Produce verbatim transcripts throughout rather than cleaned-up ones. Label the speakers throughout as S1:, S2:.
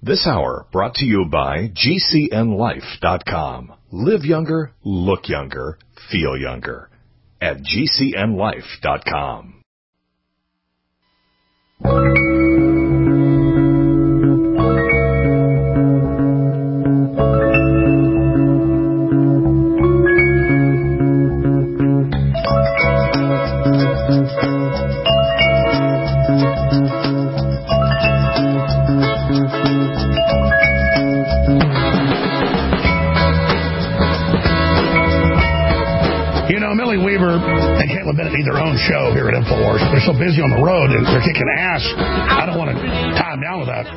S1: This hour brought to you by G C N life dot com. Live younger, look younger, feel younger at G C N life dot com.
S2: Need their own show here at InfoWars. They're so busy on the road and they're kicking ass. I don't want to tie them down with that.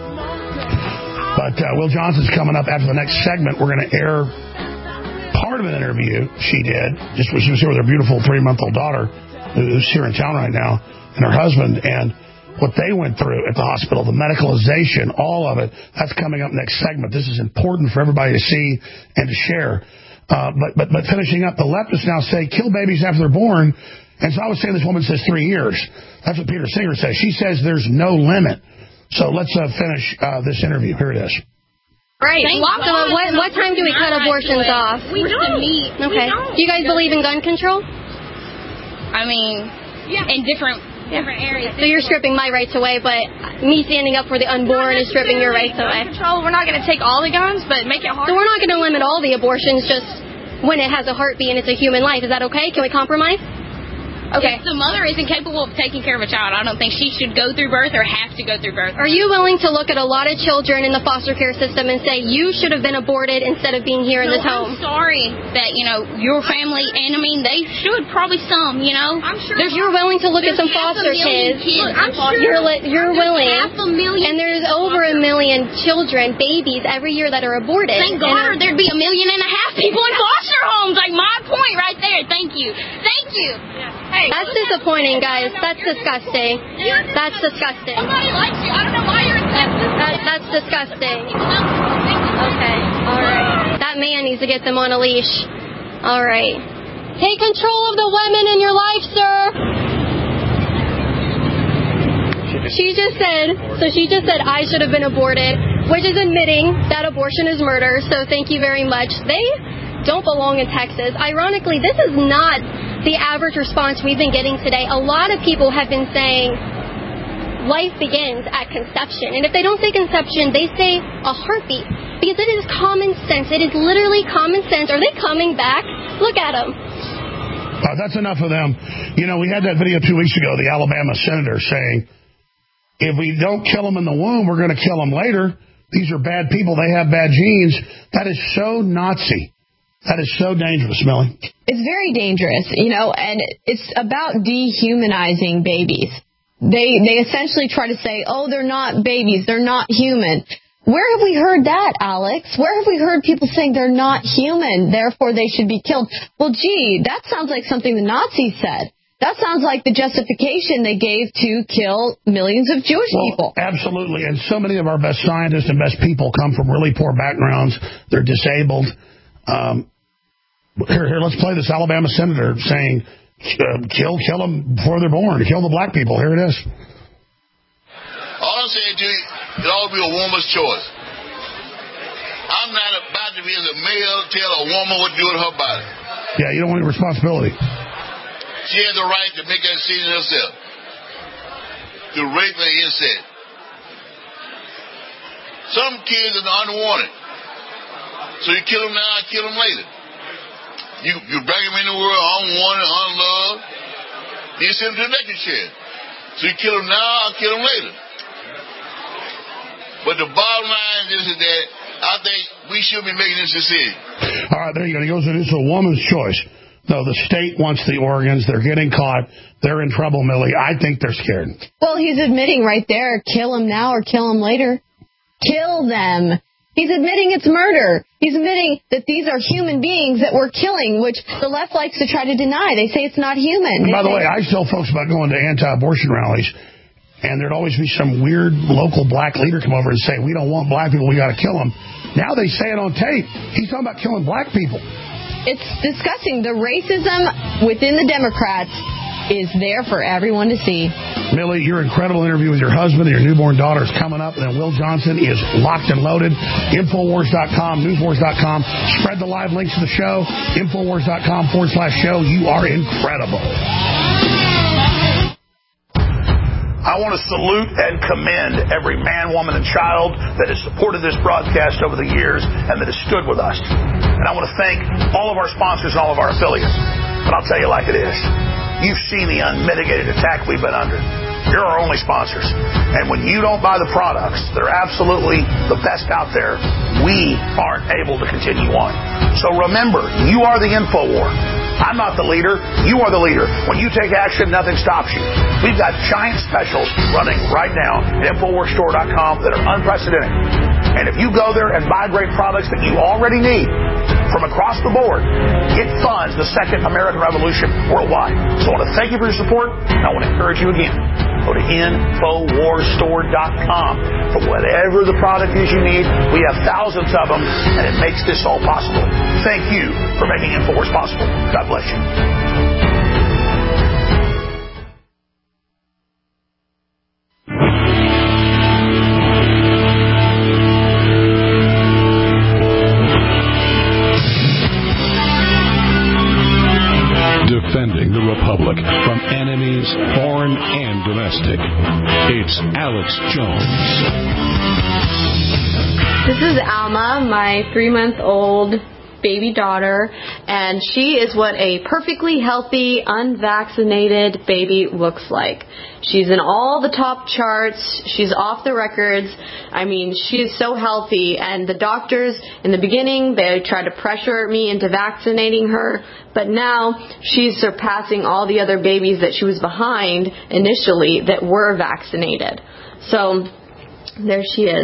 S2: But uh, Will Johnson's coming up after the next segment. We're going to air part of an interview she did. Just when she was here with her beautiful three-month-old daughter, who's here in town right now, and her husband, and what they went through at the hospital, the medicalization, all of it. That's coming up next segment. This is important for everybody to see and to share. Uh, but, but but finishing up, the leftists now say kill babies after they're born. And so I was saying this woman says three years. That's what Peter Singer says. She says there's no limit. So let's uh, finish uh, this interview. Here it is.
S3: Right. So what, what time do we cut abortions off?
S4: We don't.
S3: Okay. Do you guys believe in gun control?
S4: I mean, yeah. in different
S3: yeah.
S4: different areas.
S3: So you're stripping my rights away, but me standing up for the unborn is stripping your rights away.
S4: Control. We're not going to take all the guns, but make it hard.
S3: So we're not going to limit all the abortions just when it has a heartbeat and it's a human life. Is that okay? Can we compromise?
S4: Okay. If the mother isn't capable of taking care of a child, I don't think she should go through birth or have to go through birth.
S3: Are you willing to look at a lot of children in the foster care system and say you should have been aborted instead of being here in
S4: no,
S3: this home?
S4: I'm sorry that, you know, your family, and I mean, they should, probably some, you know.
S3: I'm sure. There's, you're willing to look at some foster kids.
S4: kids.
S3: Look, I'm sure. You're, li- you're willing.
S4: Half a million.
S3: And there's over a million children, babies, every year that are aborted.
S4: Thank God there'd be a million and a half people in foster homes. Like, my point right there. Thank you. Thank you. Yeah. Hey,
S3: That's disappointing, guys. That's disgusting. That's disgusting.
S4: Nobody likes you. I don't know why you're upset.
S3: That, that's disgusting. Okay. All right. That man needs to get them on a leash. All right. Take control of the women in your life, sir. She just said, so she just said I should have been aborted, which is admitting that abortion is murder. So thank you very much. They don't belong in Texas. Ironically, this is not the average response we've been getting today. A lot of people have been saying life begins at conception. And if they don't say conception, they say a heartbeat. Because it is common sense. It is literally common sense. Are they coming back? Look at them.
S2: Uh, that's enough of them. You know, we had that video two weeks ago, the Alabama senator saying, if we don't kill them in the womb, we're going to kill them later. These are bad people. They have bad genes. That is so Nazi. That is so dangerous, Millie.
S5: It's very dangerous, you know, and it's about dehumanizing babies. They they essentially try to say, oh, they're not babies, they're not human. Where have we heard that, Alex? Where have we heard people saying they're not human, therefore they should be killed? Well, gee, that sounds like something the Nazis said. That sounds like the justification they gave to kill millions of Jewish
S2: well,
S5: people.
S2: Absolutely, and so many of our best scientists and best people come from really poor backgrounds. They're disabled. Um, here, here, let's play this Alabama senator saying, uh, kill, kill them before they're born. Kill the black people. Here it is.
S6: All I'm saying to you, it ought to be a woman's choice. I'm not about to be as a male tell a woman what to do with her body.
S2: Yeah, you don't want any responsibility.
S6: She has the right to make that decision herself. To rape her incest. Some kids are unwanted. So you kill them now, kill them later. You you bring them in the world unwanted, unloved. You send them to the electric chair. So you kill them now, kill them later. But the bottom line is that I think we should be making this decision.
S2: All right, there you go. He goes, it's a woman's choice. No, the state wants the organs. They're getting caught. They're in trouble, Millie. I think they're scared.
S5: Well, he's admitting right there, kill them now or kill them later. Kill them. He's admitting it's murder. He's admitting that these are human beings that we're killing, which the left likes to try to deny. They say it's not human.
S2: And by the way, I tell folks about going to anti-abortion rallies, and there'd always be some weird local black leader come over and say, we don't want black people, we got to kill them. Now they say it on tape. He's talking about killing black people.
S5: It's disgusting. The racism within the Democrats is there for everyone to see.
S2: Millie, your incredible interview with your husband and your newborn daughter is coming up. And then Will Johnson is locked and loaded. Infowars dot com, Newswars dot com. Spread the live links to the show. Infowars dot com forward slash show. You are incredible.
S7: I want to salute and commend every man, woman, and child that has supported this broadcast over the years and that has stood with us. And I want to thank all of our sponsors and all of our affiliates. But I'll tell you like it is. You've seen the unmitigated attack we've been under. You're our only sponsors. And when you don't buy the products that are absolutely the best out there, we aren't able to continue on. So remember, you are the InfoWar. I'm not the leader. You are the leader. When you take action, nothing stops you. We've got giant specials running right now at Infowars Store dot com that are unprecedented. And if you go there and buy great products that you already need from across the board, it funds the second American Revolution worldwide. So I want to thank you for your support, and I want to encourage you again. Go to Infowars Store dot com for whatever the product is you need. We have thousands of them, and it makes this all possible. Thank you for making Infowars possible. God bless you.
S8: Defending the Republic from enemies, foreign and domestic. It's Alex Jones.
S5: This is Alma, my three-month-old baby daughter, and she is what a perfectly healthy, unvaccinated baby looks like. She's in all the top charts. She's off the records. I mean, she is so healthy, and the doctors, in the beginning, they tried to pressure me into vaccinating her, but now she's surpassing all the other babies that she was behind initially that were vaccinated. So, there she is.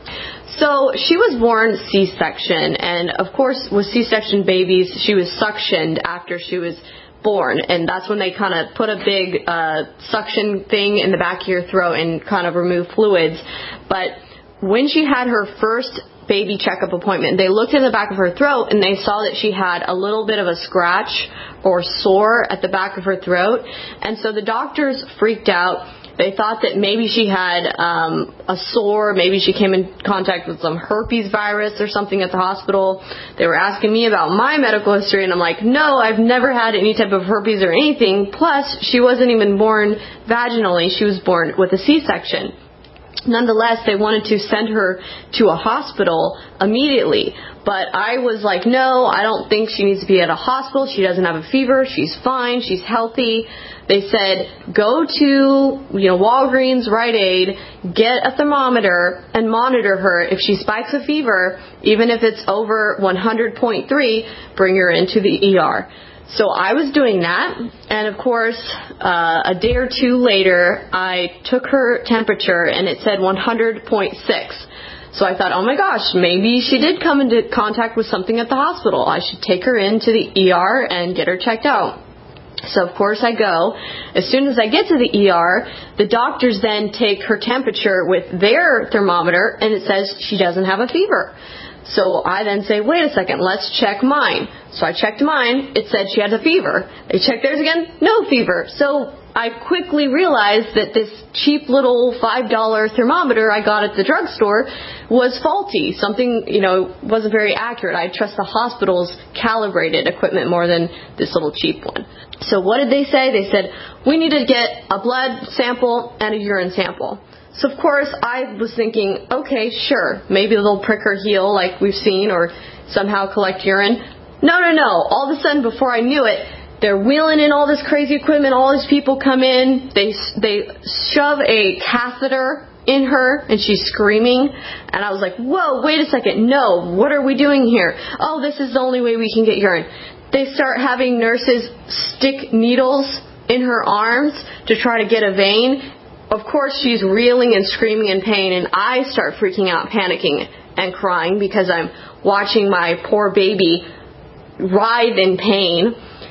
S5: So she was born C-section, and of course with C-section babies, she was suctioned after she was born, and that's when they kind of put a big uh, suction thing in the back of your throat and kind of remove fluids. But when she had her first baby checkup appointment, they looked in the back of her throat and they saw that she had a little bit of a scratch or sore at the back of her throat, and so the doctors freaked out. They thought that maybe she had um, a sore, maybe she came in contact with some herpes virus or something at the hospital. They were asking me about my medical history, and I'm like, no, I've never had any type of herpes or anything. Plus, she wasn't even born vaginally. She was born with a C-section. Nonetheless, they wanted to send her to a hospital immediately. But I was like, no, I don't think she needs to be at a hospital. She doesn't have a fever. She's fine. She's healthy. They said, go to, you know, Walgreens, Rite Aid, get a thermometer and monitor her. If she spikes a fever, even if it's over one hundred point three, bring her into the E R. So I was doing that, and of course, uh, a day or two later, I took her temperature, and it said one hundred point six. So I thought, oh my gosh, maybe she did come into contact with something at the hospital. I should take her into the E R and get her checked out. So, of course, I go. As soon as I get to the E R, the doctors then take her temperature with their thermometer, and it says she doesn't have a fever. So I then say, wait a second, let's check mine. So I checked mine. It said she had a fever. They checked theirs again, no fever. So I quickly realized that this cheap little five dollar thermometer I got at the drugstore was faulty. Something, you know, wasn't very accurate. I trust the hospital's calibrated equipment more than this little cheap one. So what did they say? They said, we need to get a blood sample and a urine sample. So, of course, I was thinking, okay, sure, maybe they'll prick her heel like we've seen or somehow collect urine. No, no, no. All of a sudden, before I knew it, they're wheeling in all this crazy equipment. All these people come in. They they shove a catheter in her, and she's screaming. And I was like, whoa, wait a second. No, what are we doing here? Oh, this is the only way we can get urine. They start having nurses stick needles in her arms to try to get a vein. Of course, she's reeling and screaming in pain, and I start freaking out, panicking, and crying because I'm watching my poor baby writhe in pain.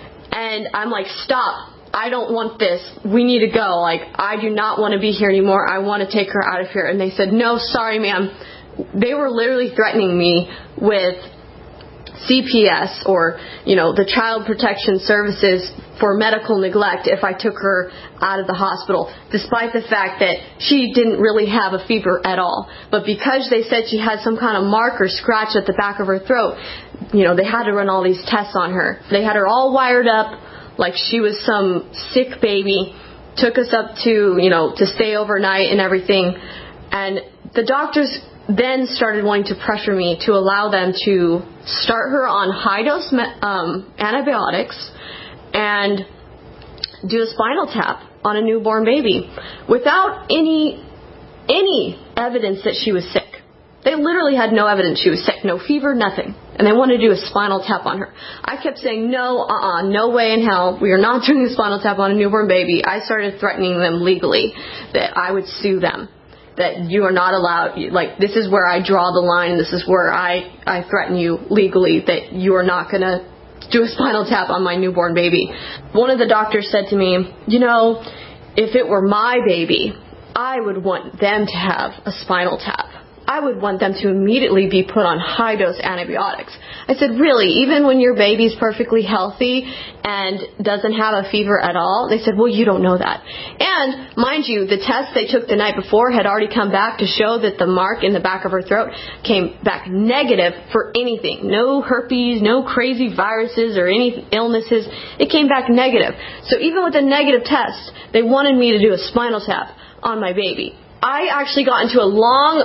S5: And I'm like, stop. I don't want this. We need to go. Like, I do not want to be here anymore. I want to take her out of here. And they said, no, sorry, ma'am. They were literally threatening me with
S9: C P S or, you know, the Child Protection Services for medical neglect if I took her out of the hospital, despite the fact that she didn't really have a fever at all. But because they said she had some kind of mark or scratch at the back of her throat, you know, they had to run all these tests on her. They had her all wired up like she was some sick baby, took us up to, you know, to stay overnight and everything. And the doctors then started wanting to pressure me to allow them to start her on high-dose um, antibiotics and do a spinal tap on a newborn baby without any any evidence that she was sick. They literally had no evidence she was sick, no fever, nothing. And they wanted to do a spinal tap on her. I kept saying, no, uh-uh, no way in hell. We are not doing a spinal tap on a newborn baby. I started threatening them legally that I would sue them. That you are not allowed, like, this is where I draw the line, this is where I, I threaten you legally that you are not going to do a spinal tap on my newborn baby. One of the doctors said to me, you know, if it were my baby, I would want them to have a spinal tap. I would want them to immediately be put on high-dose antibiotics. I said, really, even when your baby's perfectly healthy and doesn't have a fever at all? They said, well, you don't know that. And, mind you, the test they took the night before had already come back to show that the mark in the back of her throat came back negative for anything. No herpes, no crazy viruses or any illnesses. It came back negative. So even with a negative test, they wanted me to do a spinal tap on my baby. I actually got into a long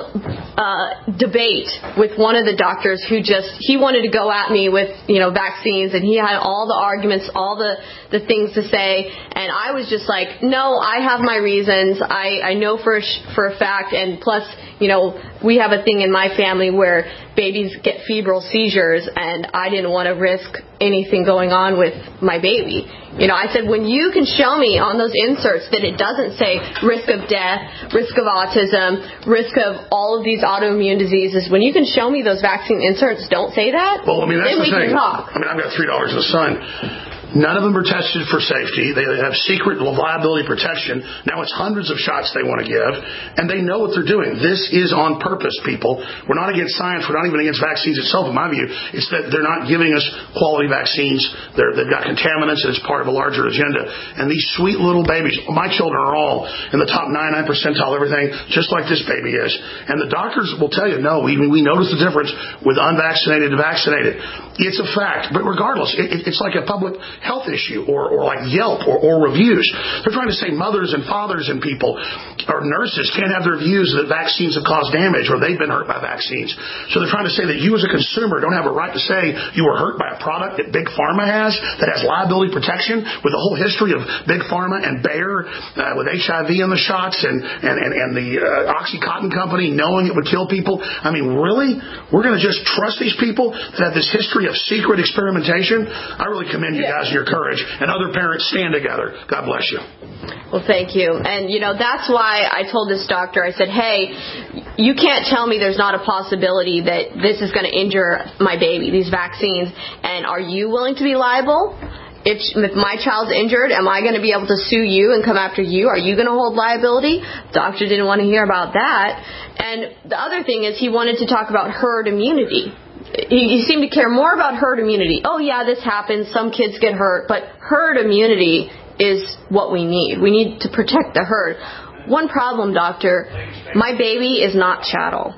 S9: uh, debate with one of the doctors who just, he wanted to go at me with, you know, vaccines, and he had all the arguments, all the, the things to say, and I was just like, no, I have my reasons. I, I know for a, for a fact, and plus, you know, we have a thing in my family where babies get febrile seizures, and I didn't want to risk anything going on with my baby. You know, I said, when you can show me on those inserts that it doesn't say risk of death, risk of autism, risk of all of these autoimmune diseases, when you can show me those vaccine inserts don't say that,
S2: well, I mean, that's
S9: then
S2: the
S9: we
S2: thing.
S9: can talk.
S2: I mean, I've got three daughters and a son. None of them are tested for safety. They have secret liability protection. Now it's hundreds of shots they want to give, and they know what they're doing. This is on purpose, people. We're not against science. We're not even against vaccines itself, in my view. It's that they're not giving us quality vaccines. They're, they've got contaminants, and it's part of a larger agenda. And these sweet little babies, my children are all in the top ninety-nine percentile, everything, just like this baby is. And the doctors will tell you, no, we, we notice the difference with unvaccinated and vaccinated. It's a fact. But regardless, it, it's like a public health issue, or, or like Yelp or, or reviews. They're trying to say mothers and fathers and people or nurses can't have their views that vaccines have caused damage or they've been hurt by vaccines. So they're trying to say that you as a consumer don't have a right to say you were hurt by a product that Big Pharma has that has liability protection with the whole history of Big Pharma and Bayer uh, with H I V in the shots and, and, and, and the uh, OxyContin company knowing it would kill people. I mean, really? We're going to just trust these people that have this history of secret experimentation? I really commend you guys and your courage. And other parents, stand together. God bless you.
S9: Well, thank you. And, you know, that's why I told this doctor, I said, hey, you can't tell me there's not a possibility that this is going to injure my baby, these vaccines. And are you willing to be liable? If, if my child's injured, am I going to be able to sue you and come after you? Are you going to hold liability? Doctor didn't want to hear about that. And the other thing is he wanted to talk about herd immunity. He, he seemed to care more about herd immunity. Oh, yeah, this happens. Some kids get hurt. But herd immunity is what we need. We need to protect the herd. One problem, doctor, my baby is not chattel.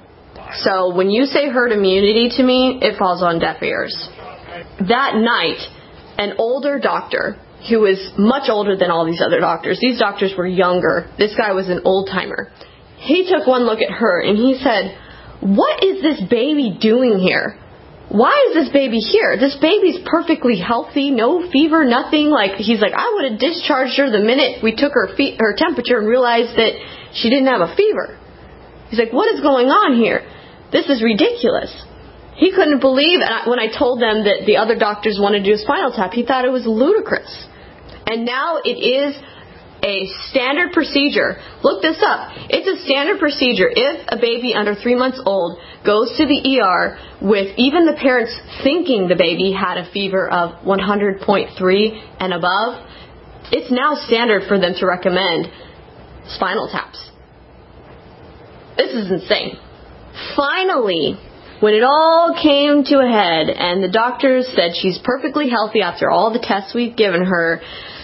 S9: So when you say herd immunity to me, it falls on deaf ears. That night, an older doctor who was much older than all these other doctors, these doctors were younger. This guy was an old-timer. He took one look at her and he said, what is this baby doing here? Why is this baby here? This baby's perfectly healthy, no fever, nothing. Like, he's like, I would have discharged her the minute we took her fe- her temperature and realized that she didn't have a fever. He's like, what is going on here? This is ridiculous. He couldn't believe, and I, when I told them that the other doctors wanted to do a spinal tap, he thought it was ludicrous. And now it is a standard procedure. Look this up. It's a standard procedure. If a baby under three months old goes to the E R with even the parents thinking the baby had a fever of one hundred point three and above, it's now standard for them to recommend spinal taps. This is insane. Finally, When it all came to a head and the doctors said she's perfectly healthy after all the tests we've given her,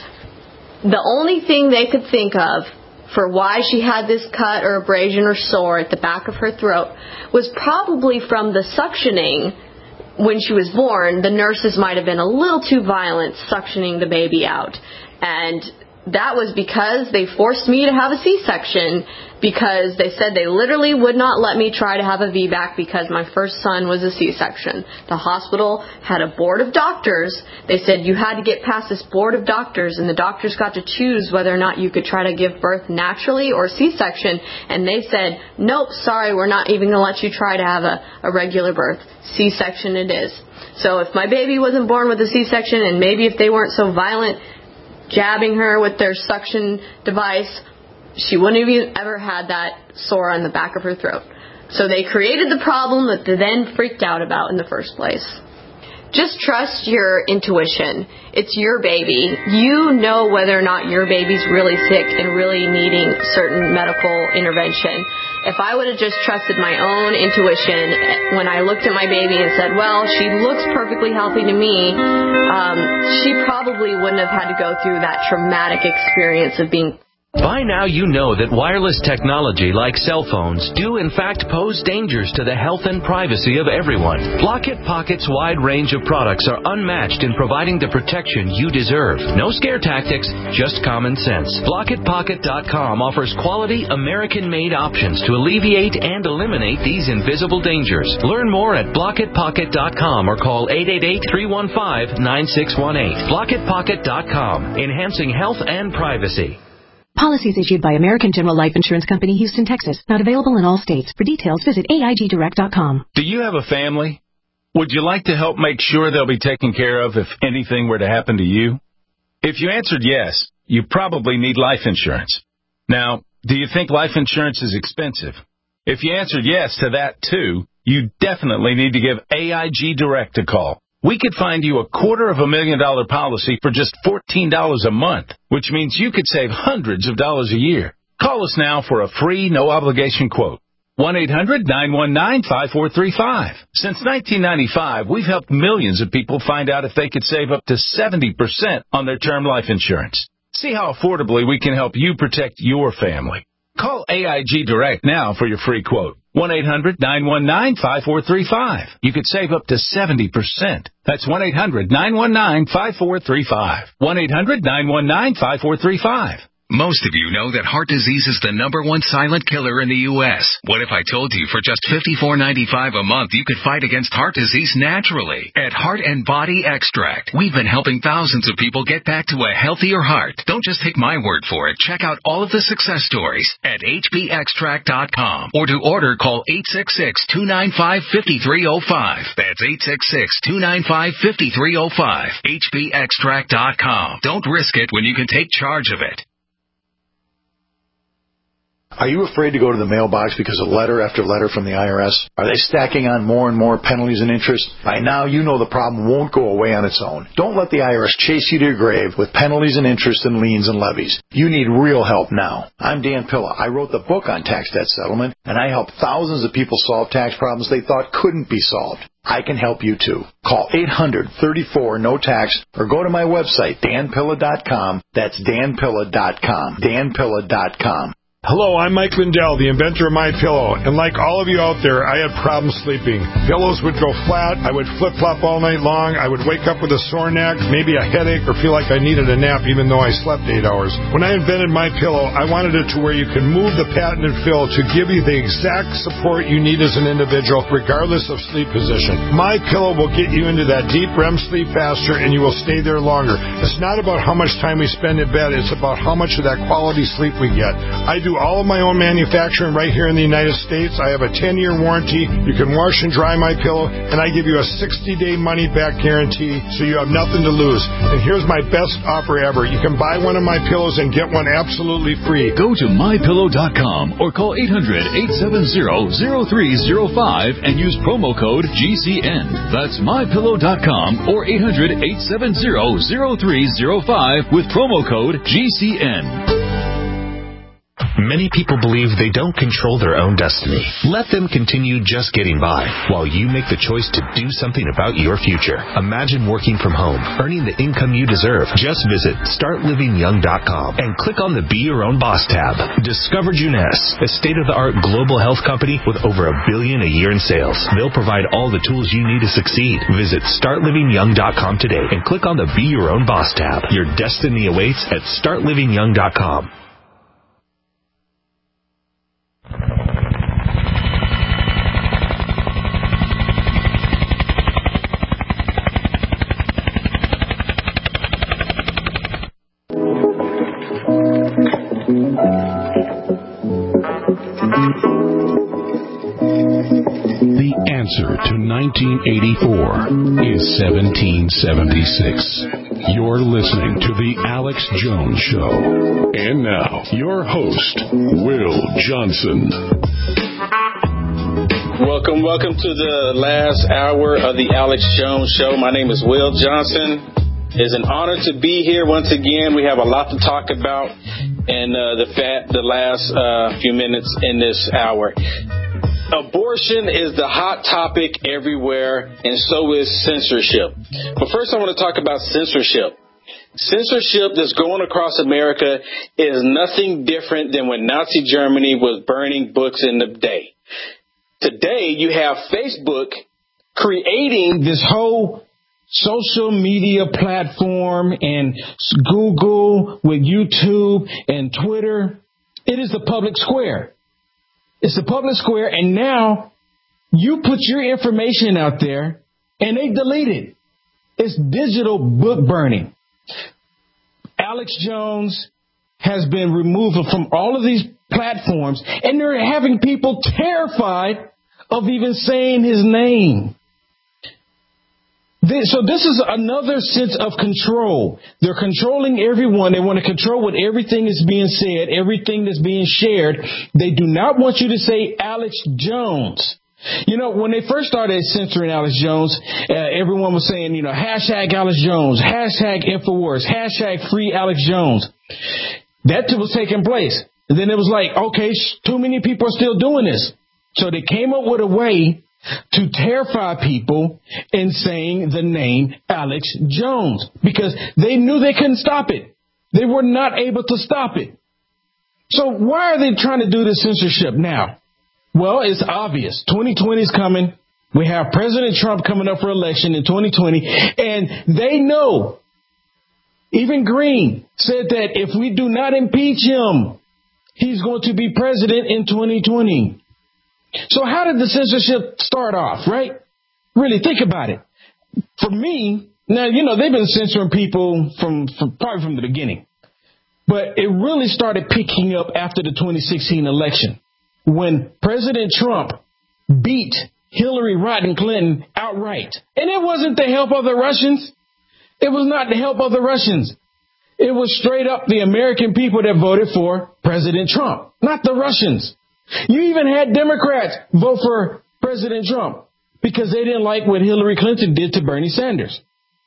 S9: the only thing they could think of for why she had this cut or abrasion or sore at the back of her throat was probably from the suctioning. When she was born, the nurses might have been a little too violent suctioning the baby out. And that was because they forced me to have a C-section, because they said they literally would not let me try to have a V BAC because my first son was a C-section. The hospital had a board of doctors. They said you had to get past this board of doctors, and the doctors got to choose whether or not you could try to give birth naturally or C-section. And they said, nope, sorry, we're not even going to let you try to have a, a regular birth. C-section it is. So if my baby wasn't born with a C-section, and maybe if they weren't so violent jabbing her with their suction device, she wouldn't have even ever had that sore on the back of her throat. So they created the problem that they then freaked out about in the first place. Just trust your intuition. It's your baby. You know whether or not your baby's really sick and really needing certain medical intervention. If I would have just trusted my own intuition when I looked at my baby and said, well, she looks perfectly healthy to me, um, she probably wouldn't have had to go through that traumatic experience of being.
S10: By now you know that wireless technology like cell phones do in fact pose dangers to the health and privacy of everyone. Blockit Pocket's wide range of products are unmatched in providing the protection you deserve. No scare tactics, just common sense. Blockit Pocket dot com offers quality American-made options to alleviate and eliminate these invisible dangers. Learn more at Blockit Pocket dot com or call eight eight eight, three one five, nine six one eight. Blockit Pocket dot com, enhancing health and privacy.
S11: Policies issued by American General Life Insurance Company, Houston, Texas. Not available in all states. For details, visit A I G direct dot com.
S12: Do you have a family? Would you like to help make sure they'll be taken care of if anything were to happen to you? If you answered yes, you probably need life insurance. Now, do you think life insurance is expensive? If you answered yes to that, too, you definitely need to give A I G Direct a call. We could find you a quarter of a million dollar policy for just fourteen dollars a month, which means you could save hundreds of dollars a year. Call us now for a free, no-obligation quote. one eight hundred, nine one nine, five four three five. Since nineteen ninety-five, we've helped millions of people find out if they could save up to seventy percent on their term life insurance. See how affordably we can help you protect your family. Call A I G Direct now for your free quote. one eight hundred, nine one nine, five four three five. You could save up to seventy percent. That's one eight hundred, nine one nine, five four three five. one eight hundred, nine one nine, five four three five.
S13: Most of you know that heart disease is the number one silent killer in the U S What if I told you for just fifty-four ninety-five a month you could fight against heart disease naturally? At Heart and Body Extract, we've been helping thousands of people get back to a healthier heart. Don't just take my word for it. Check out all of the success stories at H B extract dot com, or to order, call eight six six, two nine five, five three zero five. That's eight six six, two nine five, five three zero five. H B extract dot com. Don't risk it when you can take charge of it.
S14: Are you afraid to go to the mailbox because of letter after letter from the I R S? Are they stacking on more and more penalties and interest? By now, you know the problem won't go away on its own. Don't let the I R S chase you to your grave with penalties and interest and liens and levies. You need real help now. I'm Dan Pilla. I wrote the book on tax debt settlement, and I help thousands of people solve tax problems they thought couldn't be solved. I can help you too. Call eight hundred, thirty-four, no tax or go to my website, dan pilla dot com. That's dan pilla dot com. dan pilla dot com.
S15: Hello, I'm Mike Lindell, the inventor of MyPillow, and like all of you out there, I had problems sleeping. Pillows would go flat, I would flip-flop all night long, I would wake up with a sore neck, maybe a headache, or feel like I needed a nap even though I slept eight hours. When I invented MyPillow, I wanted it to where you can move the patented fill to give you the exact support you need as an individual, regardless of sleep position. MyPillow will get you into that deep R E M sleep faster, and you will stay there longer. It's not about how much time we spend in bed, it's about how much of that quality sleep we get. I do all of my own manufacturing right here in the United States. I have a ten-year warranty. You can wash and dry my pillow, and I give you a sixty-day money-back guarantee, so you have nothing to lose. And here's my best offer ever. You can buy one of my pillows and get one absolutely free.
S16: Go to my pillow dot com or call eight hundred, eight seven zero, zero three zero five and use promo code G C N. That's my pillow dot com or eight hundred, eight seven zero, zero three zero five with promo code G C N.
S17: Many people believe they don't control their own destiny. Let them continue just getting by while you make the choice to do something about your future. Imagine working from home, earning the income you deserve. Just visit start living young dot com and click on the Be Your Own Boss tab. Discover Juness, a state-of-the-art global health company with over a billion a year in sales. They'll provide all the tools you need to succeed. Visit start living young dot com today and click on the Be Your Own Boss tab. Your destiny awaits at start living young dot com.
S8: The answer to nineteen eighty-four is seventeen seventy-six. You're listening to The Alex Jones Show. And now, your host, Will Johnson.
S18: Welcome, welcome to the last hour of The Alex Jones Show. My name is Will Johnson. It's an honor to be here once again. We have a lot to talk about in uh, the, fat, the last uh, few minutes in this hour. Abortion is the hot topic everywhere, and so is censorship. But first, I want to talk about censorship. Censorship that's going across America is nothing different than when Nazi Germany was burning books in the day. Today, you have Facebook creating this whole social media platform and Google with YouTube and Twitter. It is the public square. It's the public square, and now you put your information out there, and they delete it. It's digital book burning. Alex Jones has been removed from all of these platforms, and they're having people terrified of even saying his name. So this is another sense of control. They're controlling everyone. They want to control what everything is being said, everything that's being shared. They do not want you to say Alex Jones. You know, when they first started censoring Alex Jones, uh, everyone was saying, you know, hashtag Alex Jones, hashtag InfoWars, hashtag free Alex Jones. That was taking place. And then it was like, okay, too many people are still doing this. So they came up with a way to terrify people in saying the name Alex Jones because they knew they couldn't stop it. They were not able to stop it. So why are they trying to do this censorship now? Well, it's obvious. twenty twenty is coming. We have President Trump coming up for election in twenty twenty, and they know, even Green said that if we do not impeach him, he's going to be president in twenty twenty. So how did the censorship start off, right? Really think about it. For me, now, you know, they've been censoring people from, from probably from the beginning. But it really started picking up after the twenty sixteen election when President Trump beat Hillary Rodham Clinton outright. And it wasn't the help of the Russians. It was not the help of the Russians. It was straight up the American people that voted for President Trump, not the Russians. You even had Democrats vote for President Trump because they didn't like what Hillary Clinton did to Bernie Sanders.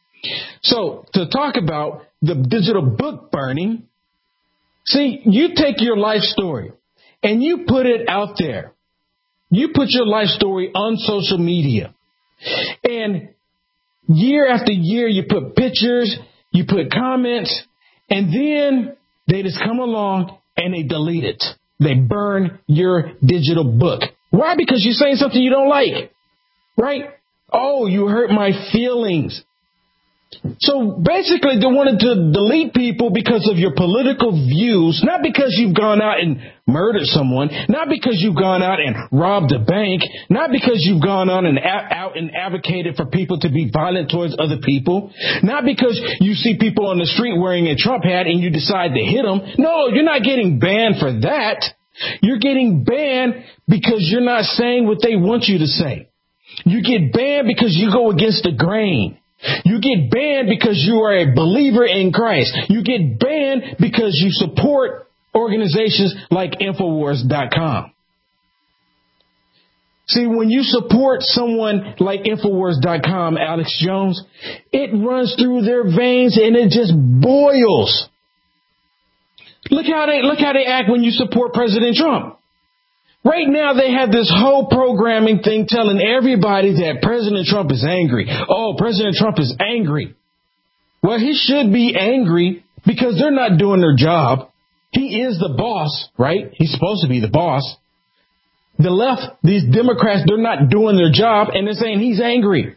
S18: So to talk about the digital book burning, see, you take your life story and you put it out there. You put your life story on social media. And year after year, you put pictures, you put comments, and then they just come along and they delete it. They burn your digital book. Why? Because you're saying something you don't like, right? Oh, you hurt my feelings. So basically, they wanted to delete people because of your political views, not because you've gone out and murdered someone, not because you've gone out and robbed a bank, not because you've gone on and out and advocated for people to be violent towards other people, not because you see people on the street wearing a Trump hat and you decide to hit them. No, you're not getting banned for that. You're getting banned because you're not saying what they want you to say. You get banned because you go against the grain. You get banned because you are a believer in Christ. You get banned because you support organizations like InfoWars dot com. See, when you support someone like InfoWars dot com, Alex Jones, it runs through their veins and it just boils. Look how they look how they act when you support President Trump. Right now, they have this whole programming thing telling everybody that President Trump is angry. Oh, President Trump is angry. Well, he should be angry because they're not doing their job. He is the boss, right? He's supposed to be the boss. The left, these Democrats, they're not doing their job, and they're saying he's angry.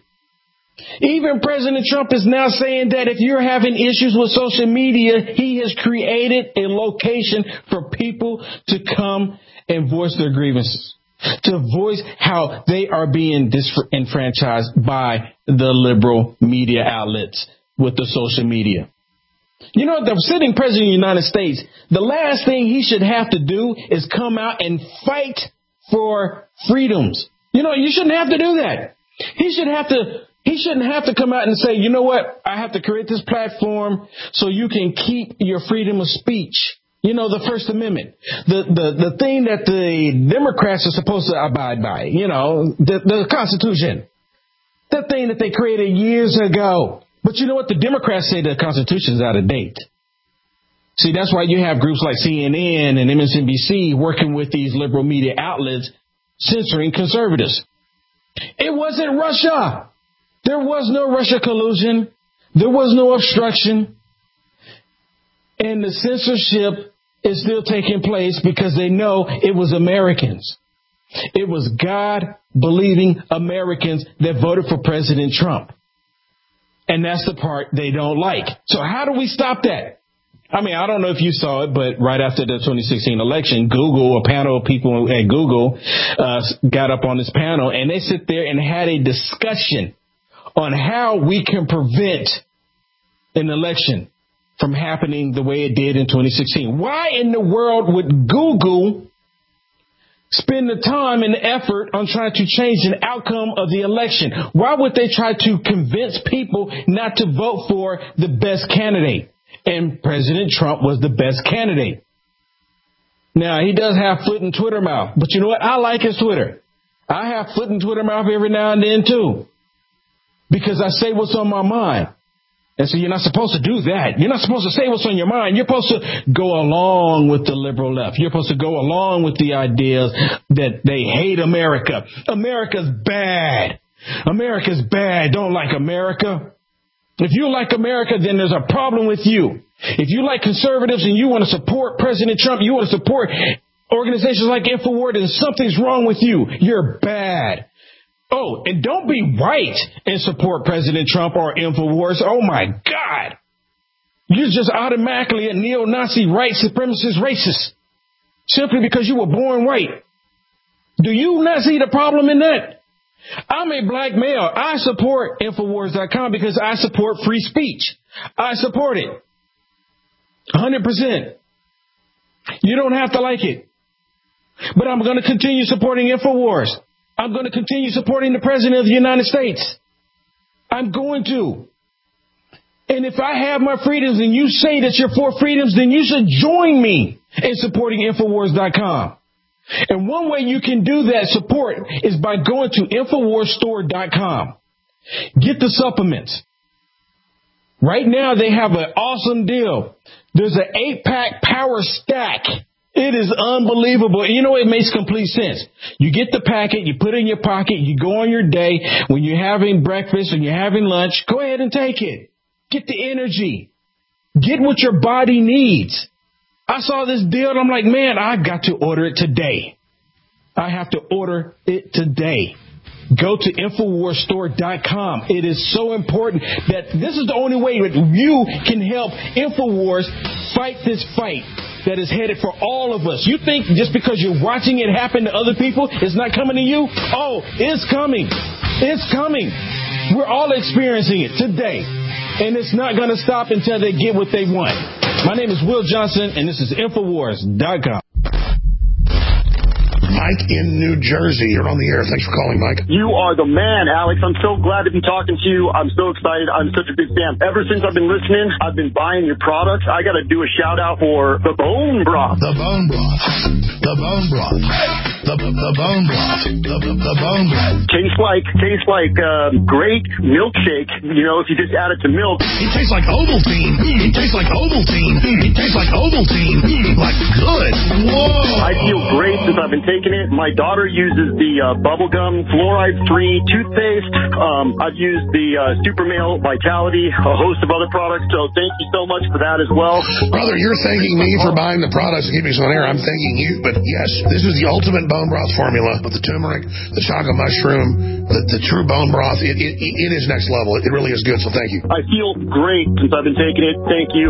S18: Even President Trump is now saying that if you're having issues with social media, he has created a location for people to come and voice their grievances, to voice how they are being disenfranchised by the liberal media outlets with the social media. You know, the sitting president of the United States, the last thing he should have to do is come out and fight for freedoms. You know, you shouldn't have to do that. He should have to, he shouldn't have to come out and say, you know what, I have to create this platform so you can keep your freedom of speech. You know, the First Amendment, the, the, the thing that the Democrats are supposed to abide by, you know, the, the Constitution, that thing that they created years ago. But you know what? The Democrats say the Constitution is out of date. See, that's why you have groups like C N N and M S N B C working with these liberal media outlets, censoring conservatives. It wasn't Russia. There was no Russia collusion. There was no obstruction. And the censorship is still taking place because they know it was Americans. It was God-believing Americans that voted for President Trump. And that's the part they don't like. So how do we stop that? I mean, I don't know if you saw it, but right after the twenty sixteen election, Google, a panel of people at Google, uh, got up on this panel and they sit there and had a discussion on how we can prevent an election from happening the way it did in twenty sixteen. Why in the world would Google spend the time and effort on trying to change an outcome of the election? Why would they try to convince people not to vote for the best candidate? And President Trump was the best candidate. Now, he does have foot and Twitter mouth, but you know what? I like his Twitter. I have foot and Twitter mouth every now and then, too, because I say what's on my mind. And so you're not supposed to do that. You're not supposed to say what's on your mind. You're supposed to go along with the liberal left. You're supposed to go along with the ideas that they hate America. America's bad. America's bad. Don't like America. If you like America, then there's a problem with you. If you like conservatives and you want to support President Trump, you want to support organizations like InfoWars, then something's wrong with you. You're bad. Oh, and don't be white and support President Trump or InfoWars. Oh, my God. You're just automatically a neo-Nazi, white supremacist racist simply because you were born white. Do you not see the problem in that? I'm a black male. I support Infowars dot com because I support free speech. I support it. one hundred percent. You don't have to like it. But I'm going to continue supporting InfoWars. I'm going to continue supporting the President of the United States. I'm going to. And if I have my freedoms and you say that you're for freedoms, then you should join me in supporting Infowars dot com. And one way you can do that support is by going to Infowars Store dot com. Get the supplements. Right now they have an awesome deal. There's an eight-pack power stack. It is unbelievable. And you know, it makes complete sense. You get the packet, you put it in your pocket, you go on your day. When you're having breakfast and you're having lunch, go ahead and take it. Get the energy. Get what your body needs. I saw this deal and I'm like, man, I've got to order it today. I have to order it today. Go to Infowars Store dot com. It is so important that this is the only way that you can help Infowars fight this fight that is headed for all of us. You think just because you're watching it happen to other people, it's not coming to you? Oh, it's coming. It's coming. We're all experiencing it today. And it's not going to stop until they get what they want. My name is Will Johnson, and this is Infowars dot com.
S2: Mike in New Jersey. You're on the air. Thanks for calling, Mike.
S19: You are the man, Alex. I'm so glad to be talking to you. I'm so excited. I'm such a big fan. Ever since I've been listening, I've been buying your products. I got to do a shout out for the bone broth.
S2: The bone broth. The bone broth. The, the bone broth. The, the, the bone broth.
S19: Tastes like, tastes like uh, great milkshake, you know, if you just add it to milk.
S2: It tastes like Ovaltine. Mm, it tastes like Ovaltine. Mm, it tastes like Ovaltine. Mm, like good. Whoa.
S19: I feel great since I've been taking it. My daughter uses the uh, bubblegum fluoride-free toothpaste. Um, I've used the uh, Super Male Vitality, a host of other products, so thank you so much for that as well.
S2: Brother, you're thanking me for buying the products and keeping us on air. I'm thanking you. But yes, this is the ultimate bone broth formula with the turmeric, the chaga mushroom, the, the true bone broth. It, it, it is next level. It really is good, so thank you.
S19: I feel great since I've been taking it. Thank you.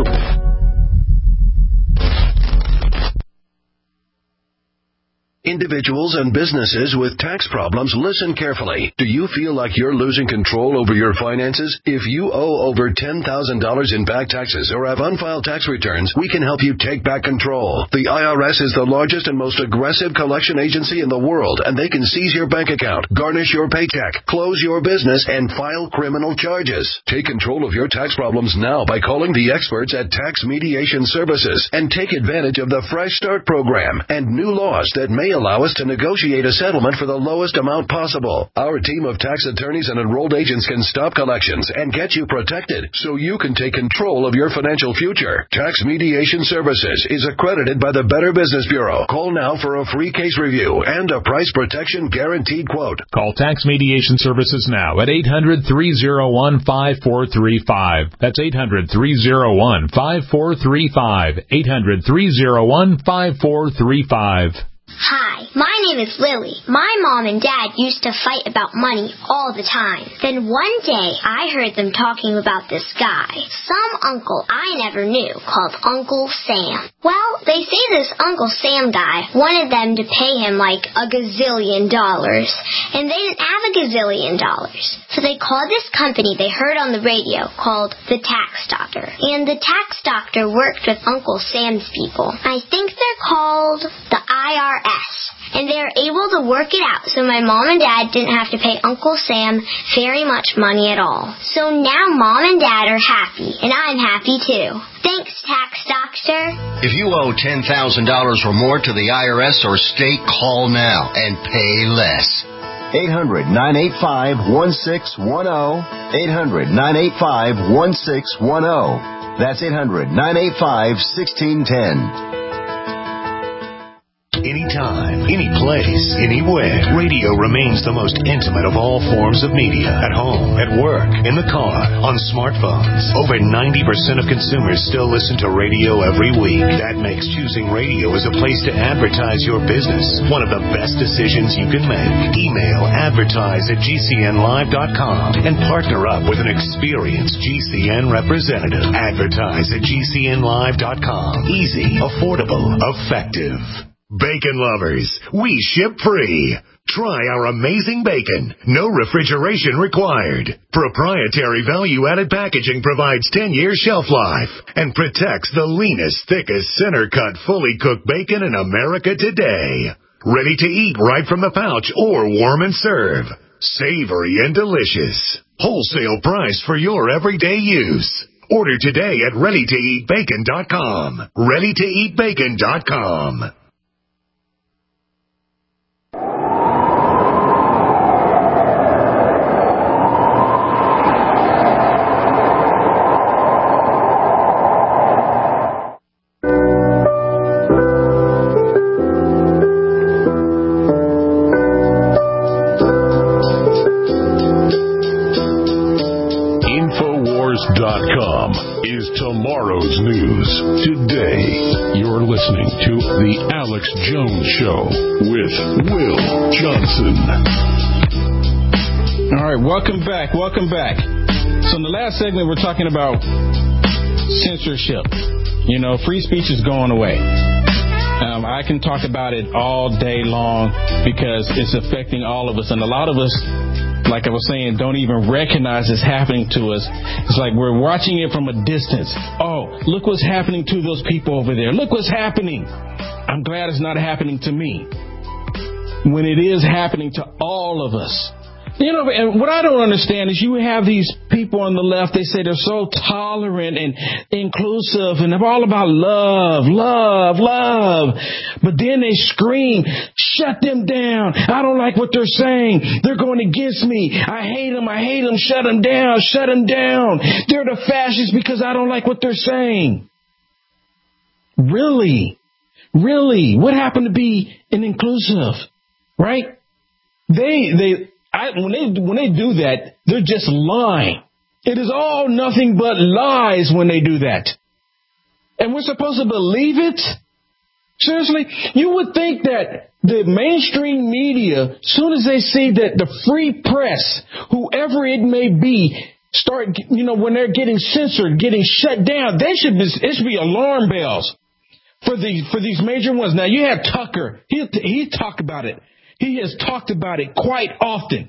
S20: Individuals and businesses with tax problems, listen carefully. Do you feel like you're losing control over your finances? If you owe over ten thousand dollars in back taxes or have unfiled tax returns, we can help you take back control. The I R S is the largest and most aggressive collection agency in the world, and they can seize your bank account, garnish your paycheck, close your business, and file criminal charges. Take control of your tax problems now by calling the experts at Tax Mediation Services and take advantage of the Fresh Start program and new laws that may allow us to negotiate a settlement for the lowest amount possible. Our team of tax attorneys and enrolled agents can stop collections and get you protected so you can take control of your financial future. Tax Mediation Services is accredited by the Better Business Bureau. Call now for a free case review and a price protection guaranteed quote.
S21: Call Tax Mediation Services now at eight hundred, three oh one, five four three five. That's eight hundred, three oh one, five four three five. eight hundred, three oh one, five four three five.
S22: Hi, my name is Lily. My mom and dad used to fight about money all the time. Then one day, I heard them talking about this guy, some uncle I never knew, called Uncle Sam. Well, they say this Uncle Sam guy wanted them to pay him like a gazillion dollars, and they didn't have a gazillion dollars. So they called this company they heard on the radio called the Tax Doctor. And the Tax Doctor worked with Uncle Sam's people. I think they're called the I R S. And they're able to work it out so my mom and dad didn't have to pay Uncle Sam very much money at all. So now mom and dad are happy, and I'm happy too. Thanks, Tax Doctor.
S23: If you owe ten thousand dollars or more to the I R S or state, call now and pay less. eight hundred, nine eight five, one six one zero. eight hundred, nine eight five, one six one zero. That's eight hundred, nine eight five, one six one zero.
S1: Anytime, any place, anywhere. Radio remains the most intimate of all forms of media. At home, at work, in the car, on smartphones. Over ninety percent of consumers still listen to radio every week. That makes choosing radio as a place to advertise your business one of the best decisions you can make. Email advertise at G C N live dot com and partner up with an experienced G C N representative. Advertise at G C N live dot com. Easy, affordable, effective. Bacon lovers, we ship free. Try our amazing bacon. No refrigeration required. Proprietary value-added packaging provides ten-year shelf life and protects the leanest, thickest, center-cut, fully cooked bacon in America today. Ready to eat right from the pouch or warm and serve. Savory and delicious. Wholesale price for your everyday use. Order today at ready to eat bacon dot com. ready to eat bacon dot com.
S8: Is tomorrow's news. Today, you're listening to The Alex Jones Show with Will Johnson.
S18: All right, welcome back. Welcome back. So in the last segment, we're talking about censorship. You know, free speech is going away. Um, I can talk about it all day long because it's affecting all of us. And a lot of us, like I was saying, don't even recognize it's happening to us. It's like we're watching it from a distance. Oh, look what's happening to those people over there. Look what's happening. I'm glad it's not happening to me. When it is happening to all of us. You know, and what I don't understand is you have these people on the left, they say they're so tolerant and inclusive and they're all about love, love, love. But then they scream, Shut them down. I don't like what they're saying. They're going against me. I hate them. I hate them. Shut them down. Shut them down. They're the fascists because I don't like what they're saying. Really? Really? What happened to be an inclusive? Right? They, they, I, when they, when they do that, they're just lying. It is all nothing but lies when they do that. And we're supposed to believe it? Seriously? You would think that the mainstream media, soon as they see that the free press, whoever it may be, start, you know, when they're getting censored, getting shut down, they should be, it should be alarm bells for the, for these major ones. Now you have Tucker. He, he talked about it. He has talked about it quite often.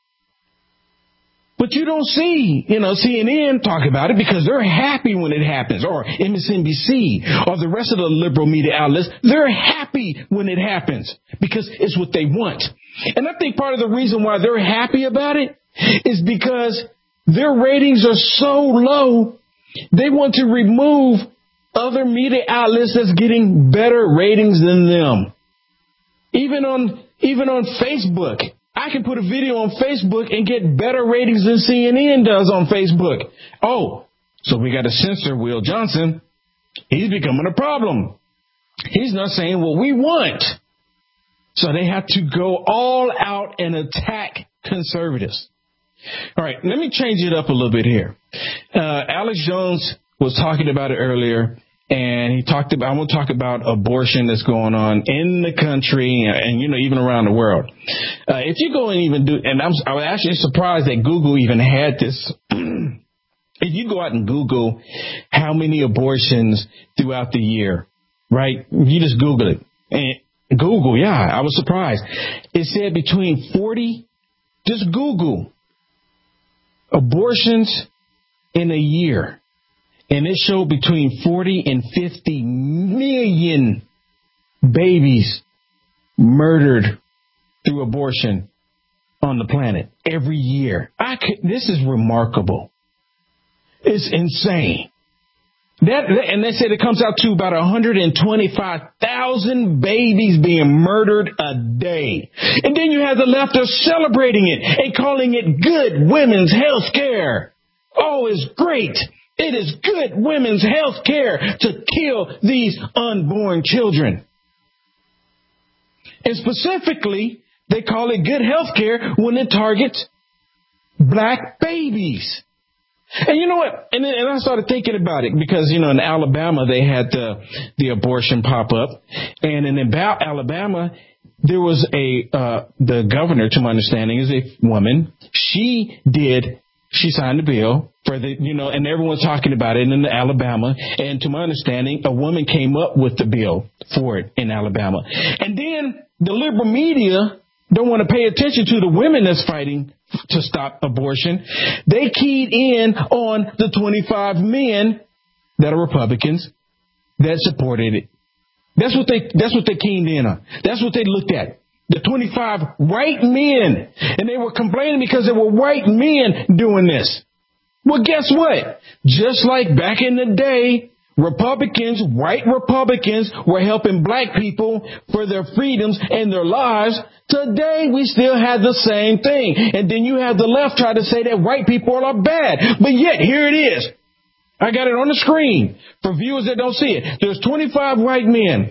S18: But you don't see, you know, C N N talk about it because they're happy when it happens, or M S N B C, or the rest of the liberal media outlets. They're happy when it happens because it's what they want. And I think part of the reason why they're happy about it is because their ratings are so low, they want to remove other media outlets that's getting better ratings than them. Even on, even on Facebook. I can put a video on Facebook and get better ratings than C N N does on Facebook. Oh, so we got to censor Will Johnson. He's becoming a problem. He's not saying what we want. So they have to go all out and attack conservatives. All right, let me change it up a little bit here. Uh, Alex Jones was talking about it earlier. And he talked about, I want to talk about abortion that's going on in the country and, and you know, even around the world. Uh, if you go and even do, and I'm, I was actually surprised that Google even had this. If you go out and Google how many abortions throughout the year, right? You just Google it. And Google, yeah, I was surprised. It said between forty, just Google abortions in a year. And it showed between forty and fifty million babies murdered through abortion on the planet every year. I could, this is remarkable. It's insane. That, and they said it comes out to about one hundred twenty-five thousand babies being murdered a day. And then you have the left are celebrating it and calling it good women's health care. Oh, it's great. It is good women's health care to kill these unborn children. And specifically, they call it good health care when it targets black babies. And you know what? And, and I started thinking about it because, you know, in Alabama, they had the, the abortion pop up. And in about Alabama, there was a, uh, the governor, to my understanding, is a woman. She did She signed a bill for the, you know, and everyone's talking about it in Alabama. And to my understanding, a woman came up with the bill for it in Alabama. And then the liberal media don't want to pay attention to the women that's fighting to stop abortion. They keyed in on the twenty-five men that are Republicans that supported it. That's what they, that's what they keyed in on. That's what they looked at. The twenty-five white men. And they were complaining because there were white men doing this. Well, guess what? Just like back in the day, Republicans, white Republicans, were helping black people for their freedoms and their lives. Today, we still have the same thing. And then you have the left try to say that white people are bad. But yet, here it is. I got it on the screen for viewers that don't see it. There's twenty-five white men.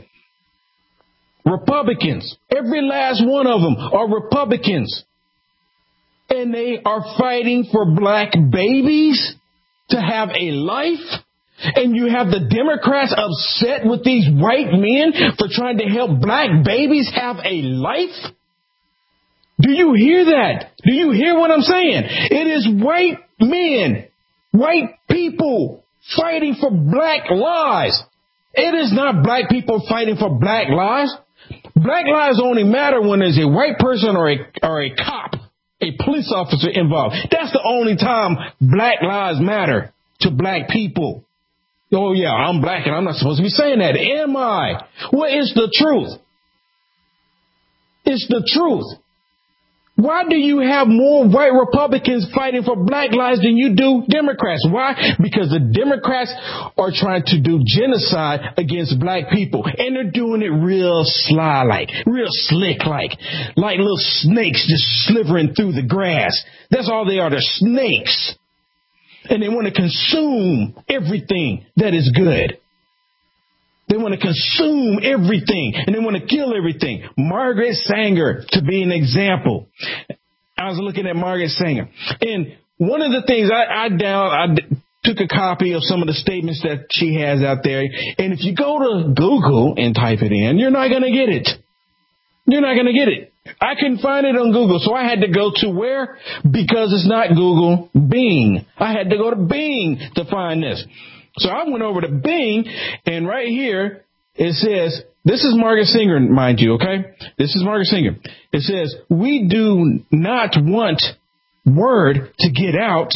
S18: Republicans. Every last one of them are Republicans. And they are fighting for black babies to have a life. And you have the Democrats upset with these white men for trying to help black babies have a life. Do you hear that? Do you hear what I'm saying? It is white men, white people fighting for black lives. It is not black people fighting for black lives. Black lives only matter when there's a white person or a or a cop, a police officer involved. That's the only time black lives matter to black people. Oh, yeah, I'm black and I'm not supposed to be saying that. Am I? Well, it's the truth. It's the truth. Why do you have more white Republicans fighting for black lives than you do Democrats? Why? Because the Democrats are trying to do genocide against black people. And they're doing it real sly like, real slick like, like little snakes just slithering through the grass. That's all they are. They're snakes. And they want to consume everything that is good. They want to consume everything, and they want to kill everything. Margaret Sanger, to be an example. I was looking at Margaret Sanger. And one of the things I, I down, I d- took a copy of some of the statements that she has out there. And if you go to Google and type it in, you're not going to get it. You're not going to get it. I couldn't find it on Google, so I had to go to where? Because it's not Google, Bing. I had to go to Bing to find this. So I went over to Bing, and right here it says, this is Margaret Sanger, mind you, okay? This is Margaret Sanger. It says, we do not want word to get out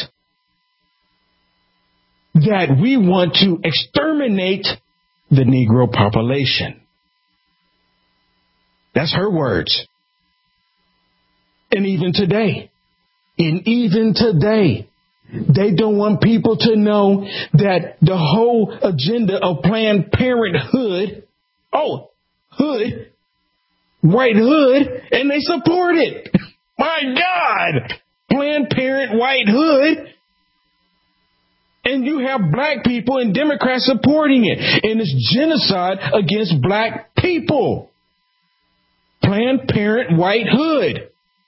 S18: that we want to exterminate the Negro population. That's her words. And even today, and even today, they don't want people to know that the whole agenda of Planned Parenthood, oh, hood, white hood, and they support it. My God, Planned Parent, white hood. And you have black people and Democrats supporting it. And it's genocide against black people. Planned Parent, white hood.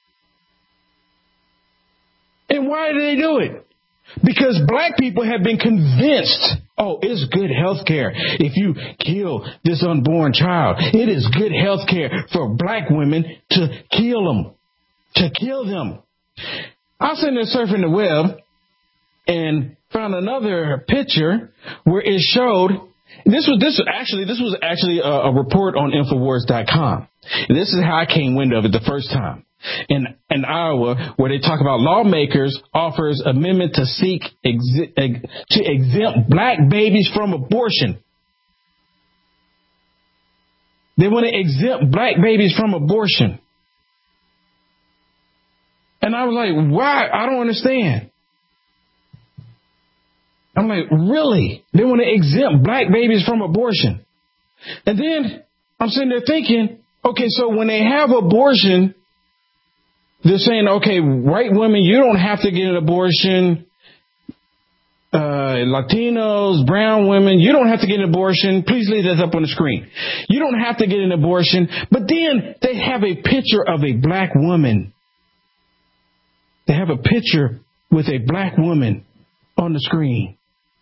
S18: And why do they do it? Because black people have been convinced, oh, it's good health care if you kill this unborn child. It is good health care for black women to kill them, to kill them. I was sitting there surfing the web and found another picture where it showed, this was this actually this was actually a, a report on Infowars dot com. This is how I came wind of it the first time. In, in Iowa, where they talk about lawmakers offers amendment to seek exi- ex- to exempt black babies from abortion. They want to exempt black babies from abortion. And I was like, why? I don't understand. I'm like, really? They want to exempt black babies from abortion. And then I'm sitting there thinking, okay, so when they have abortion, they're saying, okay, white women, you don't have to get an abortion. Uh, Latinos, brown women, you don't have to get an abortion. Please leave that up on the screen. You don't have to get an abortion. But then they have a picture of a black woman. They have a picture with a black woman on the screen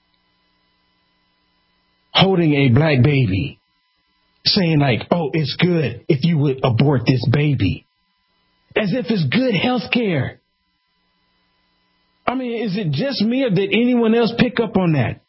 S18: holding a black baby, saying like, oh, it's good if you would abort this baby. As if it's good health care. I mean, is it just me or did anyone else pick up on that?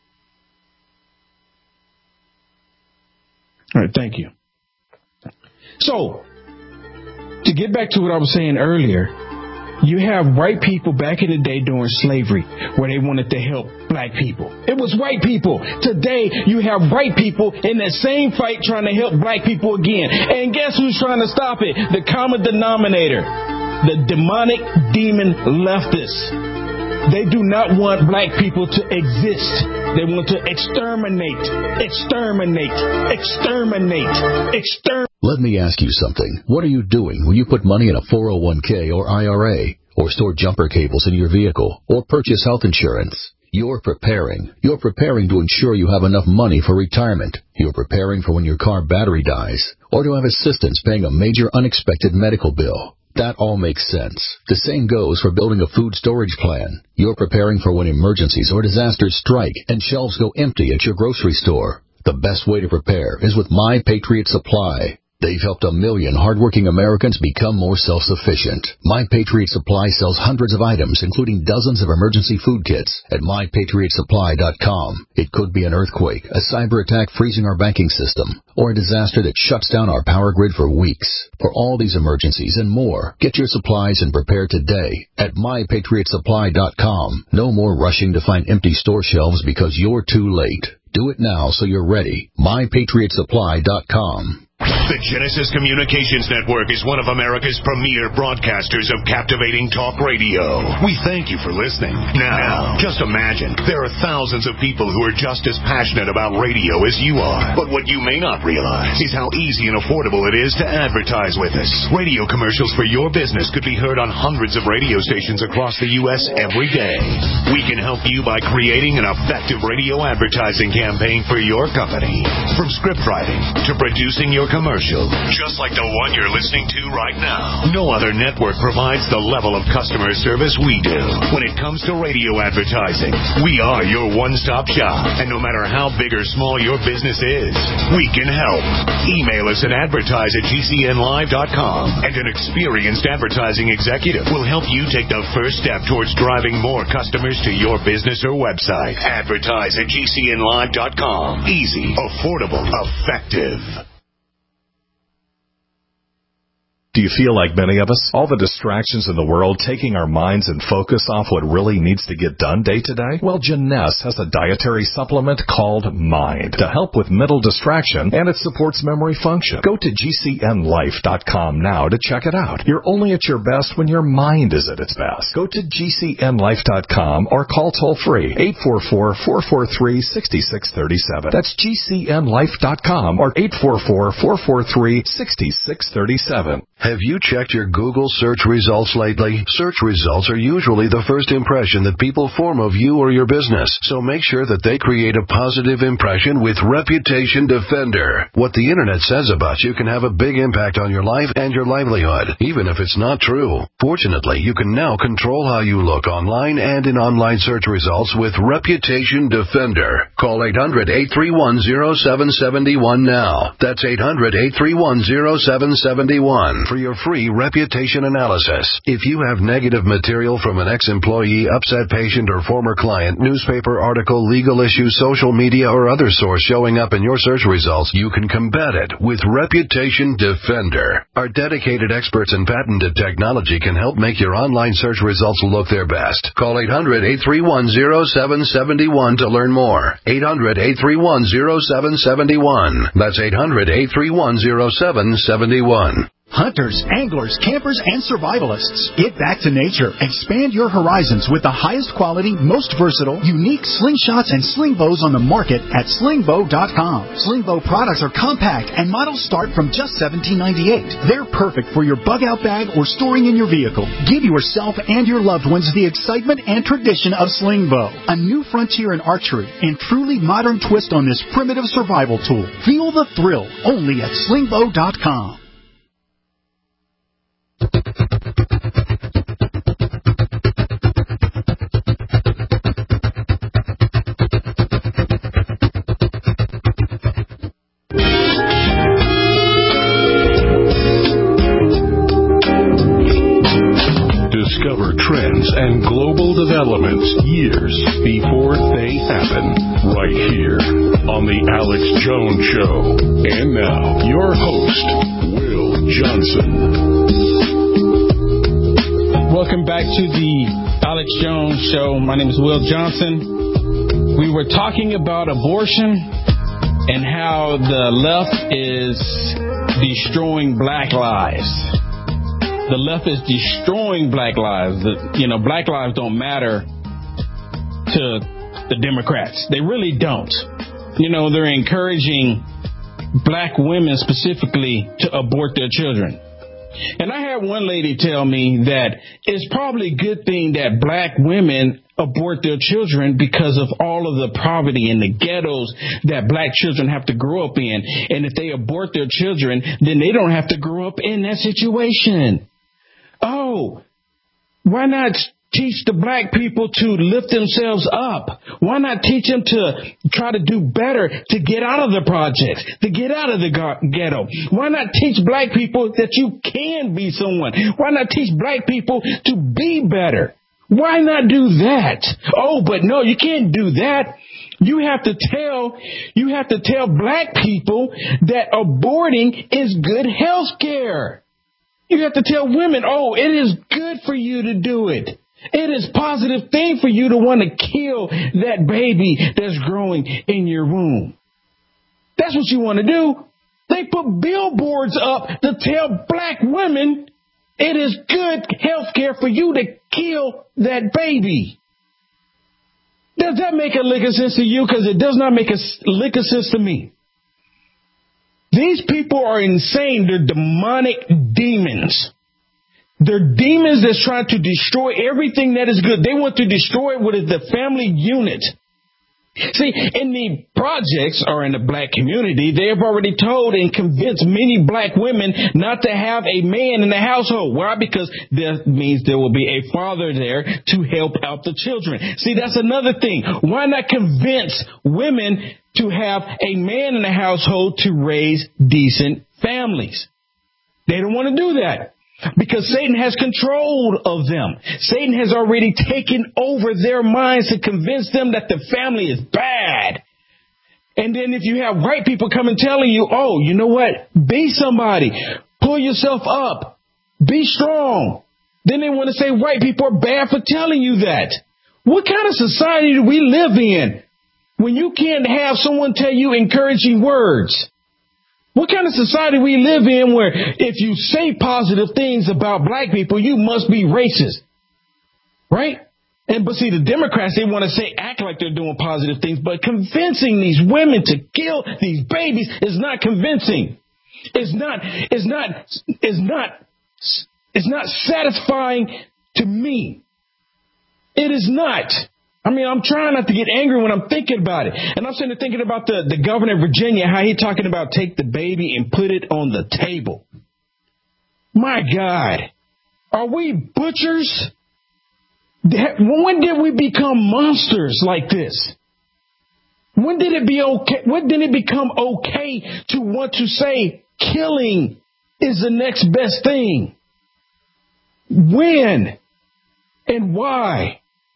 S18: All right, thank you. So, to get back to what I was saying earlier, you have white people back in the day during slavery where they wanted to help black people. It was white people. Today, you have white people in that same fight trying to help black people again. And guess who's trying to stop it? The common denominator. The demonic demon leftists. They do not want black people to exist. They want to exterminate, exterminate, exterminate, exterminate.
S3: Let me ask you something. What are you doing when you put money in a four oh one k or I R A, or store jumper cables in your vehicle, or purchase health insurance? You're preparing. You're preparing to ensure you have enough money for retirement. You're preparing for when your car battery dies, or to have assistance paying a major unexpected medical bill. That all makes sense. The same goes for building a food storage plan. You're preparing for when emergencies or disasters strike and shelves go empty at your grocery store. The best way to prepare is with My Patriot Supply. They've helped a million hardworking Americans become more self-sufficient. My Patriot Supply sells hundreds of items, including dozens of emergency food kits, at my patriot supply dot com. It could be an earthquake, a cyber attack freezing our banking system, or a disaster that shuts down our power grid for weeks. For all these emergencies and more, get your supplies and prepare today at my patriot supply dot com. No more rushing to find empty store shelves because you're too late. Do it now so you're ready. my patriot supply dot com.
S1: The Genesis Communications Network is one of America's premier broadcasters of captivating talk radio. We thank you for listening. Now, just imagine, there are thousands of people who are just as passionate about radio as you are. But what you may not realize is how easy and affordable it is to advertise with us. Radio commercials for your business could be heard on hundreds of radio stations across the U S every day. We can help you by creating an effective radio advertising campaign for your company. From script writing to producing your commercial, just like the one you're listening to right now. No other network provides the level of customer service we do. When it comes to radio advertising, we are your one-stop shop. And no matter how big or small your business is, we can help. Email us at advertise at G C N live dot com, and an experienced advertising executive will help you take the first step towards driving more customers to your business or website. Advertise at G C N live dot com. Easy, affordable, effective.
S4: Do you feel like many of us? All the distractions in the world taking our minds and focus off what really needs to get done day to day? Well, Jeunesse has a dietary supplement called Mind to help with mental distraction, and it supports memory function. Go to G C N life dot com now to check it out. You're only at your best when your mind is at its best. Go to G C N life dot com or call toll-free eight four four, four four three, six six three seven. That's G C N life dot com or eight four four, four four three, six six three seven.
S20: Have you checked your Google search results lately? Search results are usually the first impression that people form of you or your business, so make sure that they create a positive impression with Reputation Defender. What the internet says about you can have a big impact on your life and your livelihood, even if it's not true. Fortunately, you can now control how you look online and in online search results with Reputation Defender. Call eight hundred, eight three one, zero seven seven one now. That's eight hundred, eight three one, zero seven seven one. For your free reputation analysis. If you have negative material from an ex-employee, upset patient, or former client, newspaper article, legal issue, social media, or other source showing up in your search results, you can combat it with Reputation Defender. Our dedicated experts in patented technology can help make your online search results look their best. Call eight hundred, eight three one, zero seven seven one to learn more. eight hundred, eight three one, zero seven seven one. That's eight hundred, eight three one, zero seven seven one.
S6: Hunters, anglers, campers, and survivalists. Get back to nature. Expand your horizons with the highest quality, most versatile, unique slingshots and sling bows on the market at sling bow dot com. Sling bow products are compact and models start from just seventeen ninety-eight. They're perfect for your bug out bag or storing in your vehicle. Give yourself and your loved ones the excitement and tradition of sling bow. A new frontier in archery and truly modern twist on this primitive survival tool. Feel the thrill only at sling bow dot com.
S8: Discover trends and global developments years before they happen, right here on The Alex Jones Show. And now, your host, Will Johnson.
S18: Welcome back to the Alex Jones Show. My name is Will Johnson. We were talking about abortion and how the left is destroying black lives. The left is destroying black lives. The, you know, black lives don't matter to the Democrats. They really don't. You know, they're encouraging black women specifically to abort their children. And I had one lady tell me that it's probably a good thing that black women abort their children because of all of the poverty and the ghettos that black children have to grow up in. And if they abort their children, then they don't have to grow up in that situation. Oh, why not teach the black people to lift themselves up? Why not teach them to try to do better, to get out of the projects, to get out of the ghetto? Why not teach black people that you can be someone? Why not teach black people to be better? Why not do that? Oh, but no, you can't do that. You have to tell, you have to tell black people that aborting is good health care. You have to tell women, oh, it is good for you to do it. It is a positive thing for you to want to kill that baby that's growing in your womb. That's what you want to do. They They put billboards up to tell black women it is good health care for you to kill that baby. Does that make a lick of sense to you? Because it does not make a lick of sense to me. These people are insane. They're demonic demons. They're demons that's trying to destroy everything that is good. They want to destroy what is the family unit. See, in the projects or in the black community, they have already told and convinced many black women not to have a man in the household. Why? Because that means there will be a father there to help out the children. See, that's another thing. Why not convince women to have a man in the household to raise decent families? They don't want to do that. Because Satan has control of them. Satan has already taken over their minds to convince them that the family is bad. And then if you have white people come and telling you, oh, you know what? Be somebody. Pull yourself up. Be strong. Then they want to say white people are bad for telling you that. What kind of society do we live in when you can't have someone tell you encouraging words? What kind of society we live in where if you say positive things about black people, you must be racist, right? And but see, the Democrats, they want to say, act like they're doing positive things, but convincing these women to kill these babies is not convincing. It's not, it's not, it's not, it's not satisfying to me. It is not. I mean, I'm trying not to get angry when I'm thinking about it. And I'm sitting there thinking about the, the governor of Virginia, how he talking about take the baby and put it on the table. My God, are we butchers? When did we become monsters like this? When did it be okay? When did it become okay to want to say killing is the next best thing? When and why?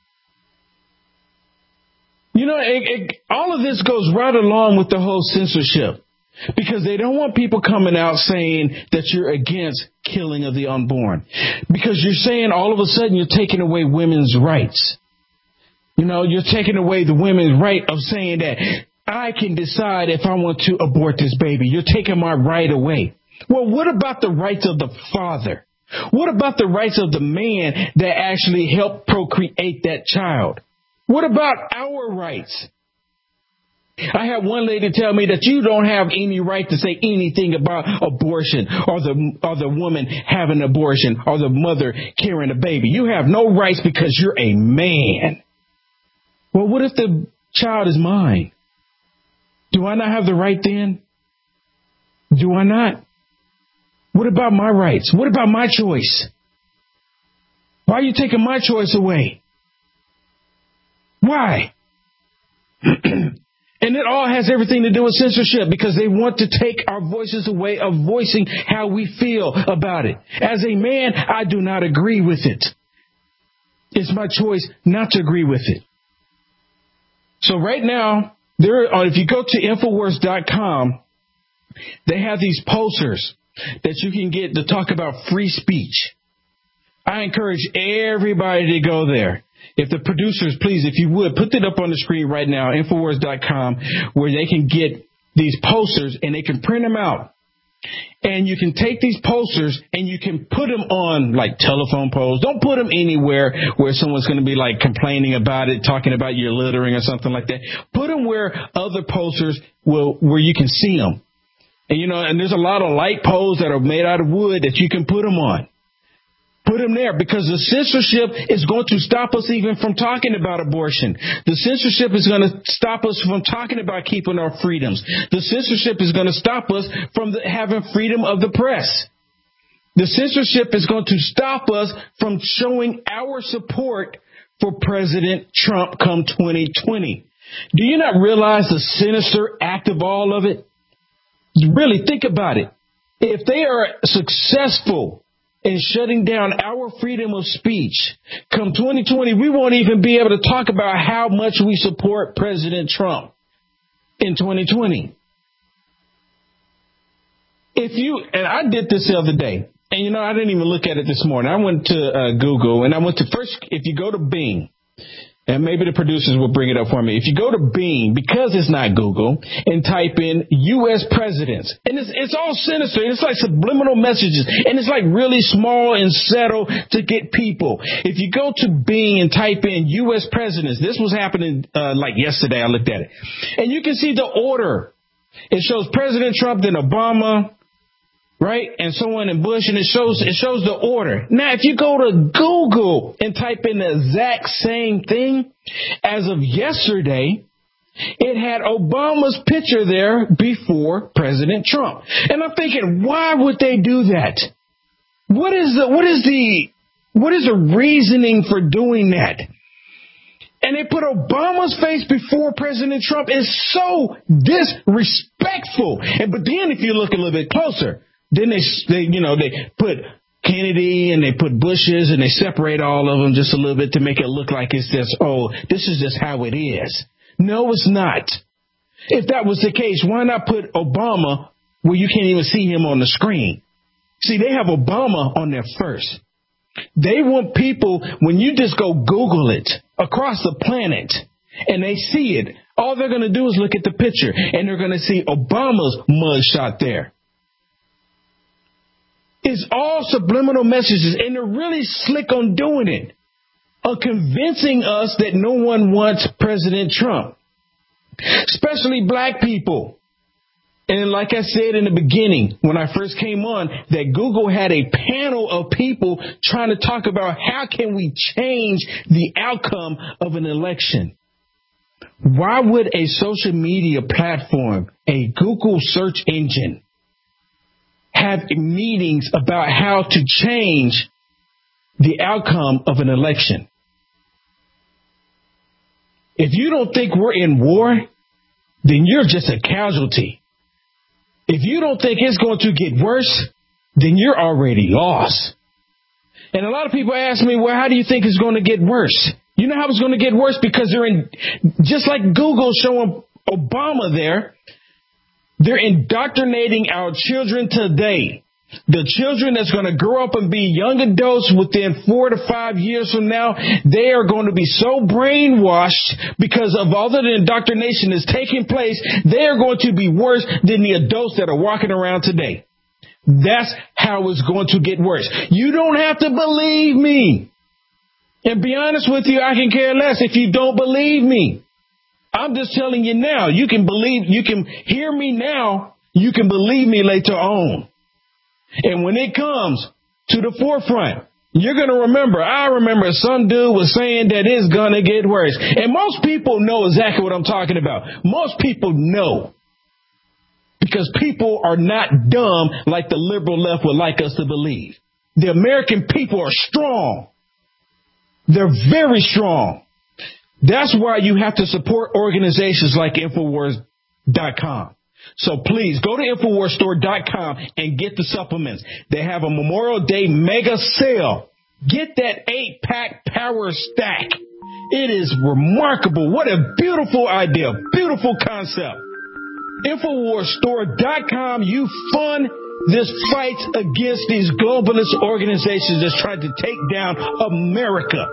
S18: You know, it, it, all of this goes right along with the whole censorship because they don't want people coming out saying that you're against killing of the unborn because you're saying all of a sudden you're taking away women's rights. You know, you're taking away the women's right of saying that I can decide if I want to abort this baby. You're taking my right away. Well, what about the rights of the father? What about the rights of the man that actually helped procreate that child? What about our rights? I had one lady tell me that you don't have any right to say anything about abortion or the or the woman having an abortion or the mother carrying a baby. You have no rights because you're a man. Well, what if the child is mine? Do I not have the right then? Do I not? What about my rights? What about my choice? Why are you taking my choice away? Why? And it all has everything to do with censorship because they want to take our voices away of voicing how we feel about it. As a man, I do not agree with it. It's my choice not to agree with it. So right now, there, if you go to Infowars dot com, they have these posters that you can get to talk about free speech. I encourage everybody to go there. If the producers, please, if you would, put it up on the screen right now, Infowars dot com, where they can get these posters and they can print them out. And you can take these posters and you can put them on like telephone poles. Don't put them anywhere where someone's going to be like complaining about it, talking about your littering or something like that. Put them where other posters will, where you can see them. And, you know, and there's a lot of light poles that are made out of wood that you can put them on. Put them there because the censorship is going to stop us even from talking about abortion. The censorship is going to stop us from talking about keeping our freedoms. The censorship is going to stop us from the, having freedom of the press. The censorship is going to stop us from showing our support for President Trump come twenty twenty. Do you not realize the sinister act of all of it? Really think about it. If they are successful in shutting down our freedom of speech, come twenty twenty, we won't even be able to talk about how much we support President Trump in twenty twenty. If you, and I did this the other day, and you know, I didn't even look at it this morning. I went to uh, Google and I went to first, if you go to Bing, And maybe the producers will bring it up for me. If you go to Bing, because it's not Google, and type in U S presidents, and it's, it's all sinister. It's like subliminal messages, and it's like really small and subtle to get people. If you go to Bing and type in U S presidents, this was happening uh, like yesterday. I looked at it, and you can see the order. It shows President Trump, then Obama, right, and so on, and Bush, and it shows it shows the order. Now, if you go to Google and type in the exact same thing, as of yesterday, it had Obama's picture there before President Trump. And I'm thinking, why would they do that? What is the what is the what is the reasoning for doing that? And they put Obama's face before President Trump. Is so disrespectful. And but then if you look a little bit closer, then they, they, you know, they put Kennedy and they put Bushes and they separate all of them just a little bit to make it look like it's just, oh, this is just how it is. No, it's not. If that was the case, why not put Obama where you can't even see him on the screen? See, they have Obama on there first. They want people, when you just go Google it across the planet and they see it, all they're going to do is look at the picture and they're going to see Obama's mugshot there. It's all subliminal messages, and they're really slick on doing it, on convincing us that no one wants President Trump, especially black people. And like I said in the beginning, when I first came on, that Google had a panel of people trying to talk about how can we change the outcome of an election. Why would a social media platform, a Google search engine, have meetings about how to change the outcome of an election? If you don't think we're in war, then you're just a casualty. If you don't think it's going to get worse, then you're already lost. And a lot of people ask me, well, how do you think it's going to get worse? You know how it's going to get worse? Because they're in, just like Google showing Obama there, they're indoctrinating our children today. The children that's going to grow up and be young adults within four to five years from now, they are going to be so brainwashed because of all of the indoctrination that's taking place. They are going to be worse than the adults that are walking around today. That's how it's going to get worse. You don't have to believe me. And be honest with you, I can care less if you don't believe me. I'm just telling you now, you can believe, you can hear me now, you can believe me later on. And when it comes to the forefront, you're going to remember, I remember some dude was saying that it's going to get worse. And most people know exactly what I'm talking about. Most people know. Because people are not dumb like the liberal left would like us to believe. The American people are strong. They're very strong. That's why you have to support organizations like Infowars dot com. So please go to Infowars Store dot com and get the supplements. They have a Memorial Day mega sale. Get that eight pack power stack. It is remarkable. What a beautiful idea. Beautiful concept. Infowars Store dot com. You fund this fight against these globalist organizations that's trying to take down America.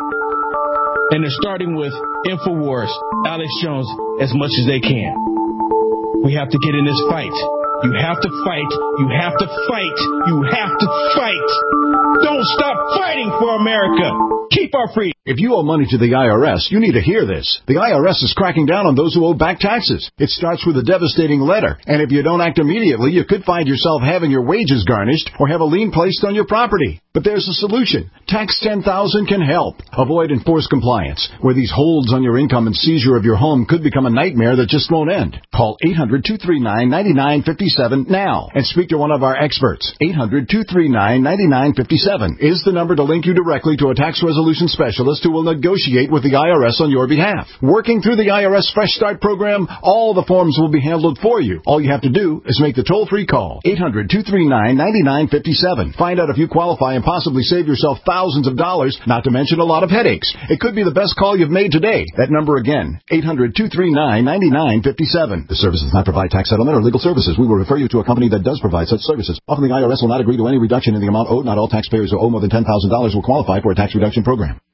S18: And they're starting with Infowars, Alex Jones, as much as they can. We have to get in this fight. You have to fight. You have to fight. You have to fight. Don't stop fighting for America. Keep our freedom.
S5: If you owe money to the I R S, you need to hear this. The I R S is cracking down on those who owe back taxes. It starts with a devastating letter, and if you don't act immediately, you could find yourself having your wages garnished or have a lien placed on your property. But there's a solution. Tax ten thousand can help. Avoid enforced compliance, where these holds on your income and seizure of your home could become a nightmare that just won't end. Call eight hundred, two three nine, nine nine five seven now and speak to one of our experts. eight hundred, two three nine, nine nine five seven is the number to link you directly to a tax resolution specialist who will negotiate with the I R S on your behalf. Working through the I R S Fresh Start program, all the forms will be handled for you. All you have to do is make the toll-free call. eight hundred, two three nine, nine nine five seven. Find out if you qualify and possibly save yourself thousands of dollars, not to mention a lot of headaches. It could be the best call you've made today. That number again, eight hundred, two three nine, nine nine five seven. The service does not provide tax settlement or legal services. We will refer you to a company that does provide such services. Often the I R S will not agree to any reduction in the amount owed. Not all taxpayers who owe more than ten thousand dollars will qualify for a tax reduction program.